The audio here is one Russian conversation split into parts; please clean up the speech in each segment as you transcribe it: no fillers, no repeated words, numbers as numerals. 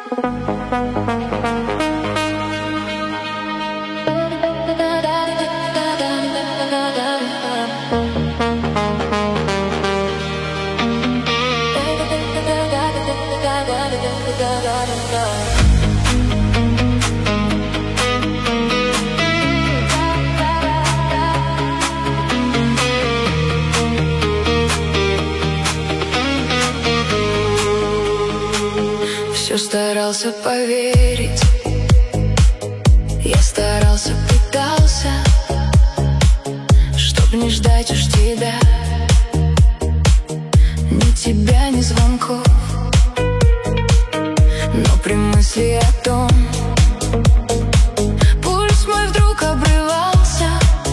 Все старался поверить, я старался, пытался, чтоб не ждать уж тебя, ни тебя, ни звонков. Но при мысли о том, пульс мой вдруг обрывался,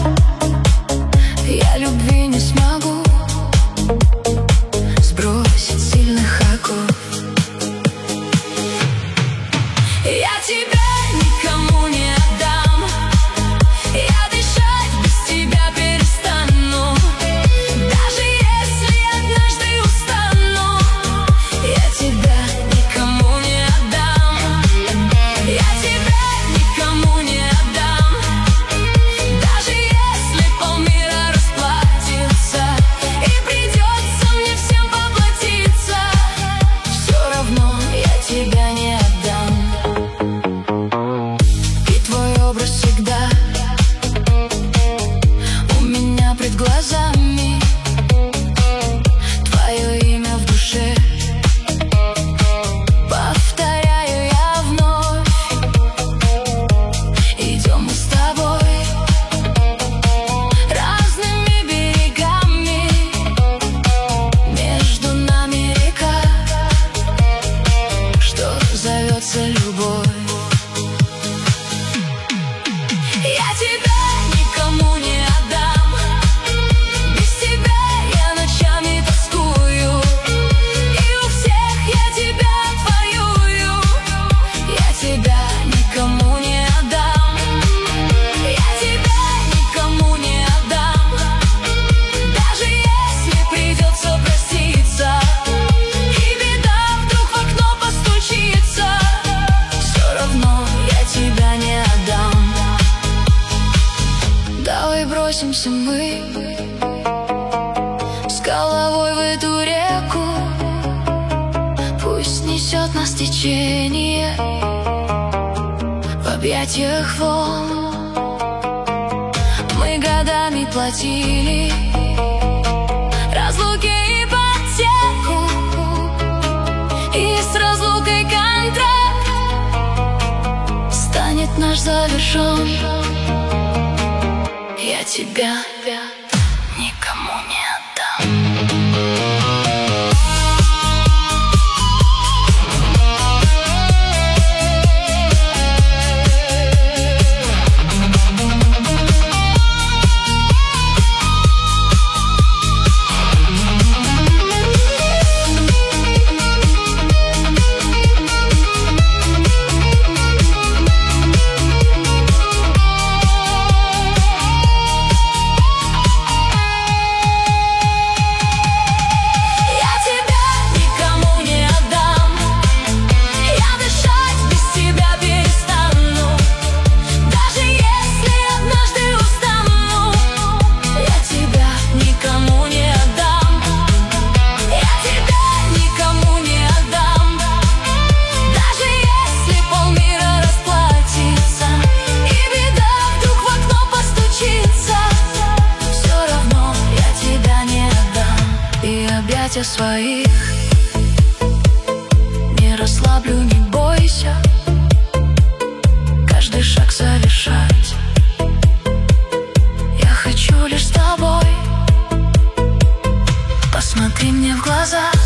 я любви не смогу сбросить сильных оков. Я тебя никому не отдам, я дышать без тебя перестану. Даже если однажды устану, я тебя никому не отдам. Я тебя никому не отдам. Даже если полмира расплатится и придется мне всем поплатиться, все равно я тебя не отдам. Всегда у меня пред глазами твое имя в душе. Повторяю я вновь, идем мы с тобой разными берегами, между нами река, что зовется любовь. Я тебя никому не отдам, без тебя я ночами тоскую, и у всех я тебя отвоюю. Я тебя никому не отдам, я тебя никому не отдам. Даже если придется проститься, и беда вдруг в окно постучится, все равно я тебя не отдам. Давай бросимся мы с головой в эту реку, пусть несет нас течение в объятиях волн. Мы годами платили разлуки ипотеку, и с разлукой контракт станет наш завершен. Я тебя никому не отдам. Своих не расслаблю, не бойся, каждый шаг совершать. Я хочу лишь с тобой, посмотри мне в глаза.